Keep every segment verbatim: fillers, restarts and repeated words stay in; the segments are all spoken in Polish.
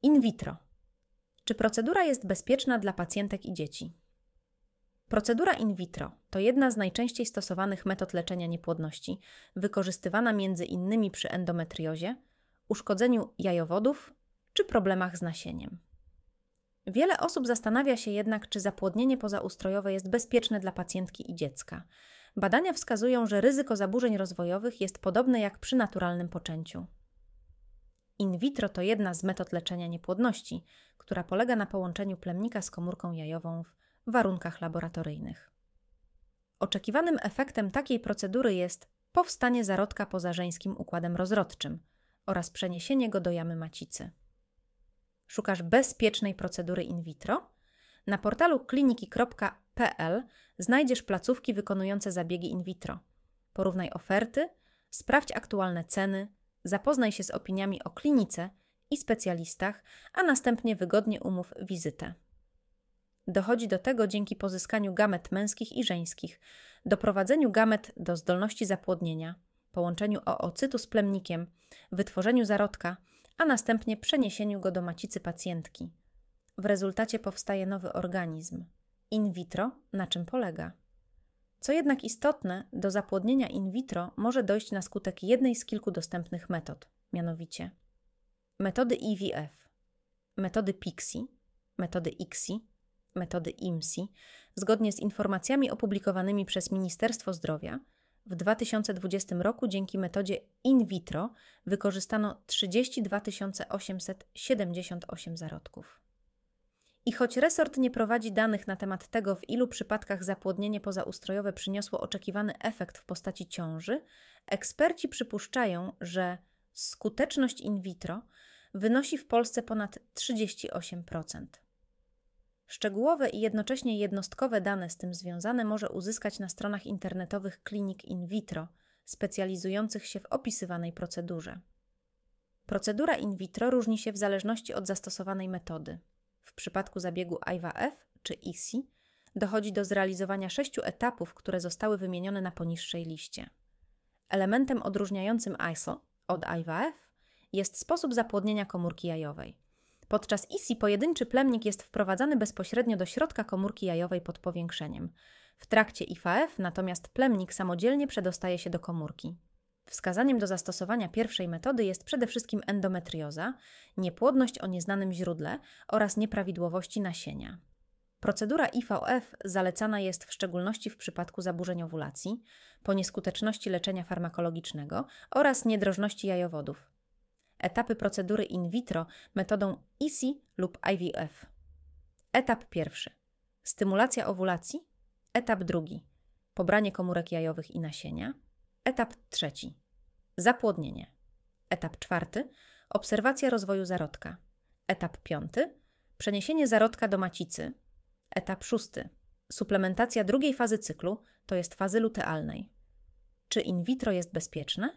In vitro. Czy procedura jest bezpieczna dla pacjentek i dzieci? Procedura in vitro to jedna z najczęściej stosowanych metod leczenia niepłodności, wykorzystywana między innymi przy endometriozie, uszkodzeniu jajowodów czy problemach z nasieniem. Wiele osób zastanawia się jednak, czy zapłodnienie pozaustrojowe jest bezpieczne dla pacjentki i dziecka. Badania wskazują, że ryzyko zaburzeń rozwojowych jest podobne jak przy naturalnym poczęciu. In vitro to jedna z metod leczenia niepłodności, która polega na połączeniu plemnika z komórką jajową w warunkach laboratoryjnych. Oczekiwanym efektem takiej procedury jest powstanie zarodka poza żeńskim układem rozrodczym oraz przeniesienie go do jamy macicy. Szukasz bezpiecznej procedury in vitro? Na portalu kliniki kropka p l znajdziesz placówki wykonujące zabiegi in vitro. Porównaj oferty, sprawdź aktualne ceny, zapoznaj się z opiniami o klinice i specjalistach, a następnie wygodnie umów wizytę. Dochodzi do tego dzięki pozyskaniu gamet męskich i żeńskich, doprowadzeniu gamet do zdolności zapłodnienia, połączeniu oocytu z plemnikiem, wytworzeniu zarodka, a następnie przeniesieniu go do macicy pacjentki. W rezultacie powstaje nowy organizm. In vitro na czym polega? Co jednak istotne, do zapłodnienia in vitro może dojść na skutek jednej z kilku dostępnych metod, mianowicie metody I V F, metody Pixie, metody I C S I, metody I M S I. Zgodnie z informacjami opublikowanymi przez Ministerstwo Zdrowia, w dwa tysiące dwudziestym roku dzięki metodzie in vitro wykorzystano trzydzieści dwa tysiące osiemset siedemdziesiąt osiem zarodków. I choć resort nie prowadzi danych na temat tego, w ilu przypadkach zapłodnienie pozaustrojowe przyniosło oczekiwany efekt w postaci ciąży, eksperci przypuszczają, że skuteczność in vitro wynosi w Polsce ponad trzydzieści osiem procent. Szczegółowe i jednocześnie jednostkowe dane z tym związane może uzyskać na stronach internetowych klinik in vitro specjalizujących się w opisywanej procedurze. Procedura in vitro różni się w zależności od zastosowanej metody. W przypadku zabiegu I V F czy I C S I dochodzi do zrealizowania sześciu etapów, które zostały wymienione na poniższej liście. Elementem odróżniającym I S O od I V F jest sposób zapłodnienia komórki jajowej. Podczas I C S I pojedynczy plemnik jest wprowadzany bezpośrednio do środka komórki jajowej pod powiększeniem. W trakcie I V F natomiast plemnik samodzielnie przedostaje się do komórki. Wskazaniem do zastosowania pierwszej metody jest przede wszystkim endometrioza, niepłodność o nieznanym źródle oraz nieprawidłowości nasienia. Procedura I V F zalecana jest w szczególności w przypadku zaburzeń owulacji, po nieskuteczności leczenia farmakologicznego oraz niedrożności jajowodów. Etapy procedury in vitro metodą I C S I lub I V F. Etap pierwszy. Stymulacja owulacji. Etap drugi. Pobranie komórek jajowych i nasienia. Etap trzeci. Zapłodnienie. Etap czwarty. Obserwacja rozwoju zarodka. Etap piąty. Przeniesienie zarodka do macicy. Etap szósty. Suplementacja drugiej fazy cyklu, to jest fazy lutealnej. Czy in vitro jest bezpieczne?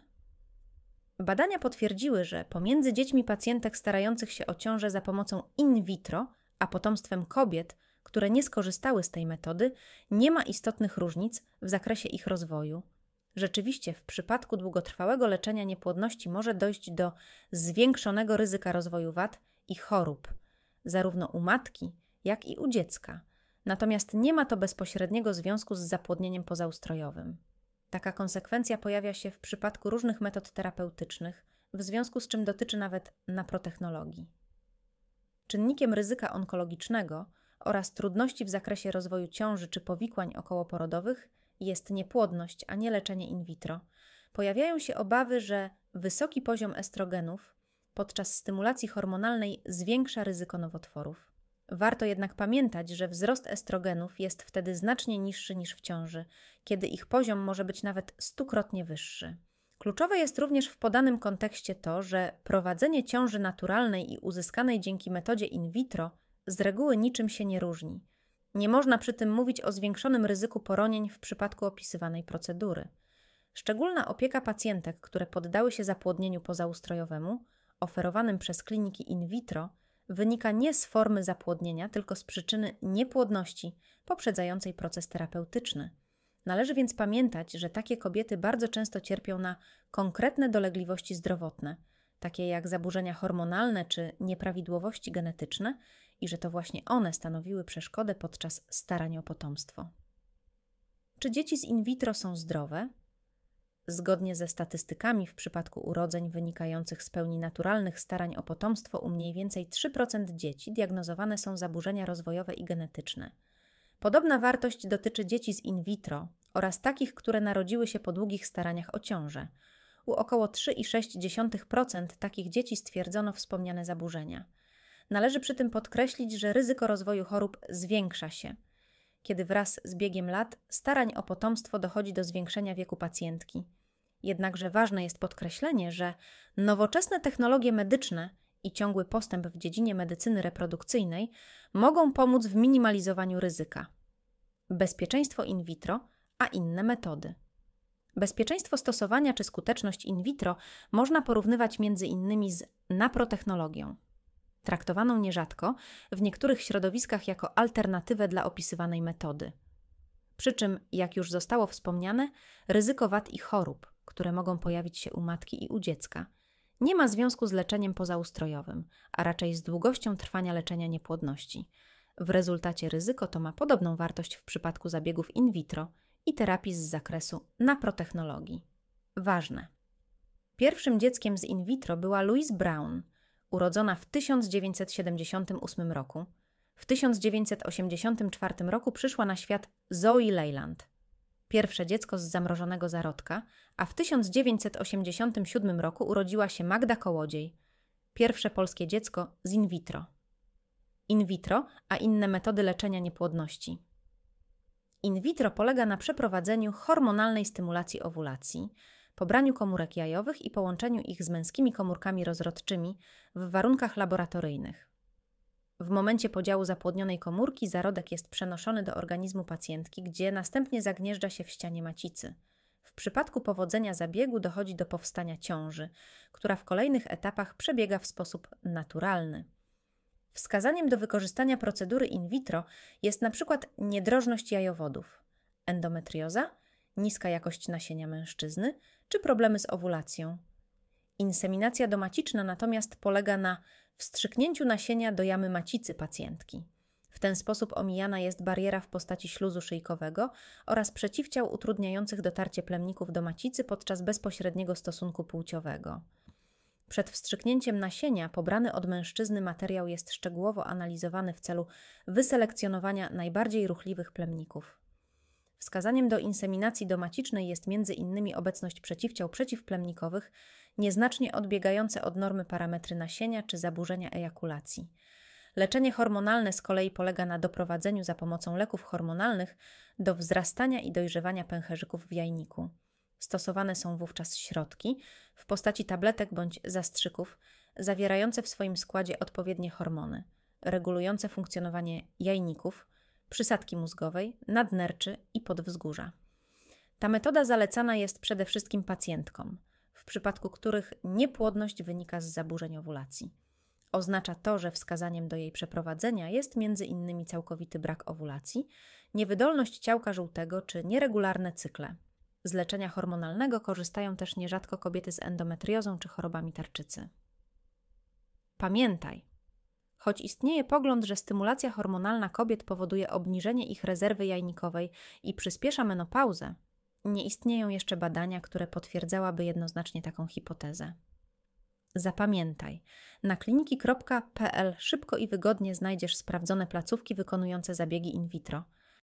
Badania potwierdziły, że pomiędzy dziećmi pacjentek starających się o ciążę za pomocą in vitro, a potomstwem kobiet, które nie skorzystały z tej metody, nie ma istotnych różnic w zakresie ich rozwoju. Rzeczywiście w przypadku długotrwałego leczenia niepłodności może dojść do zwiększonego ryzyka rozwoju wad i chorób, zarówno u matki, jak i u dziecka. Natomiast nie ma to bezpośredniego związku z zapłodnieniem pozaustrojowym. Taka konsekwencja pojawia się w przypadku różnych metod terapeutycznych, w związku z czym dotyczy nawet naprotechnologii. Czynnikiem ryzyka onkologicznego oraz trudności w zakresie rozwoju ciąży czy powikłań okołoporodowych jest niepłodność, a nie leczenie in vitro. Pojawiają się obawy, że wysoki poziom estrogenów podczas stymulacji hormonalnej zwiększa ryzyko nowotworów. Warto jednak pamiętać, że wzrost estrogenów jest wtedy znacznie niższy niż w ciąży, kiedy ich poziom może być nawet stukrotnie wyższy. Kluczowe jest również w podanym kontekście to, że prowadzenie ciąży naturalnej i uzyskanej dzięki metodzie in vitro z reguły niczym się nie różni. Nie można przy tym mówić o zwiększonym ryzyku poronień w przypadku opisywanej procedury. Szczególna opieka pacjentek, które poddały się zapłodnieniu pozaustrojowemu, oferowanym przez kliniki in vitro, wynika nie z formy zapłodnienia, tylko z przyczyny niepłodności poprzedzającej proces terapeutyczny. Należy więc pamiętać, że takie kobiety bardzo często cierpią na konkretne dolegliwości zdrowotne, takie jak zaburzenia hormonalne czy nieprawidłowości genetyczne, i że to właśnie one stanowiły przeszkodę podczas starań o potomstwo. Czy dzieci z in vitro są zdrowe? Zgodnie ze statystykami w przypadku urodzeń wynikających z pełni naturalnych starań o potomstwo u mniej więcej trzy procent dzieci diagnozowane są zaburzenia rozwojowe i genetyczne. Podobna wartość dotyczy dzieci z in vitro oraz takich, które narodziły się po długich staraniach o ciążę. U około trzy przecinek sześć procent takich dzieci stwierdzono wspomniane zaburzenia. Należy przy tym podkreślić, że ryzyko rozwoju chorób zwiększa się, kiedy wraz z biegiem lat starań o potomstwo dochodzi do zwiększenia wieku pacjentki. Jednakże ważne jest podkreślenie, że nowoczesne technologie medyczne i ciągły postęp w dziedzinie medycyny reprodukcyjnej mogą pomóc w minimalizowaniu ryzyka. Bezpieczeństwo in vitro, a inne metody. Bezpieczeństwo stosowania czy skuteczność in vitro można porównywać między innymi z naprotechnologią, traktowaną nierzadko w niektórych środowiskach jako alternatywę dla opisywanej metody. Przy czym, jak już zostało wspomniane, ryzyko wad i chorób, które mogą pojawić się u matki i u dziecka, nie ma związku z leczeniem pozaustrojowym, a raczej z długością trwania leczenia niepłodności. W rezultacie ryzyko to ma podobną wartość w przypadku zabiegów in vitro i terapii z zakresu naprotechnologii. Ważne. Pierwszym dzieckiem z in vitro była Louise Brown, urodzona w tysiąc dziewięćset siedemdziesiątym ósmym roku. W tysiąc dziewięćset osiemdziesiątym czwartym roku przyszła na świat Zoe Leyland, pierwsze dziecko z zamrożonego zarodka, a w tysiąc dziewięćset osiemdziesiątym siódmym roku urodziła się Magda Kołodziej, pierwsze polskie dziecko z in vitro. In vitro, a inne metody leczenia niepłodności. In vitro polega na przeprowadzeniu hormonalnej stymulacji owulacji, pobraniu komórek jajowych i połączeniu ich z męskimi komórkami rozrodczymi w warunkach laboratoryjnych. W momencie podziału zapłodnionej komórki zarodek jest przenoszony do organizmu pacjentki, gdzie następnie zagnieżdża się w ścianie macicy. W przypadku powodzenia zabiegu dochodzi do powstania ciąży, która w kolejnych etapach przebiega w sposób naturalny. Wskazaniem do wykorzystania procedury in vitro jest na przykład niedrożność jajowodów, endometrioza, niska jakość nasienia mężczyzny czy problemy z owulacją. Inseminacja domaciczna natomiast polega na wstrzyknięciu nasienia do jamy macicy pacjentki. W ten sposób omijana jest bariera w postaci śluzu szyjkowego oraz przeciwciał utrudniających dotarcie plemników do macicy podczas bezpośredniego stosunku płciowego. Przed wstrzyknięciem nasienia pobrany od mężczyzny materiał jest szczegółowo analizowany w celu wyselekcjonowania najbardziej ruchliwych plemników. Wskazaniem do inseminacji domacicznej jest między innymi obecność przeciwciał przeciwplemnikowych, nieznacznie odbiegające od normy parametry nasienia czy zaburzenia ejakulacji. Leczenie hormonalne z kolei polega na doprowadzeniu za pomocą leków hormonalnych do wzrastania i dojrzewania pęcherzyków w jajniku. Stosowane są wówczas środki w postaci tabletek bądź zastrzyków zawierające w swoim składzie odpowiednie hormony, regulujące funkcjonowanie jajników, przysadki mózgowej, nadnerczy i podwzgórza. Ta metoda zalecana jest przede wszystkim pacjentkom, w przypadku których niepłodność wynika z zaburzeń owulacji. Oznacza to, że wskazaniem do jej przeprowadzenia jest między innymi całkowity brak owulacji, niewydolność ciałka żółtego czy nieregularne cykle. Z leczenia hormonalnego korzystają też nierzadko kobiety z endometriozą czy chorobami tarczycy. Pamiętaj! Choć istnieje pogląd, że stymulacja hormonalna kobiet powoduje obniżenie ich rezerwy jajnikowej i przyspiesza menopauzę, nie istnieją jeszcze badania, które potwierdzałaby jednoznacznie taką hipotezę. Zapamiętaj, na kliniki kropka p l szybko i wygodnie znajdziesz sprawdzone placówki wykonujące zabiegi in vitro.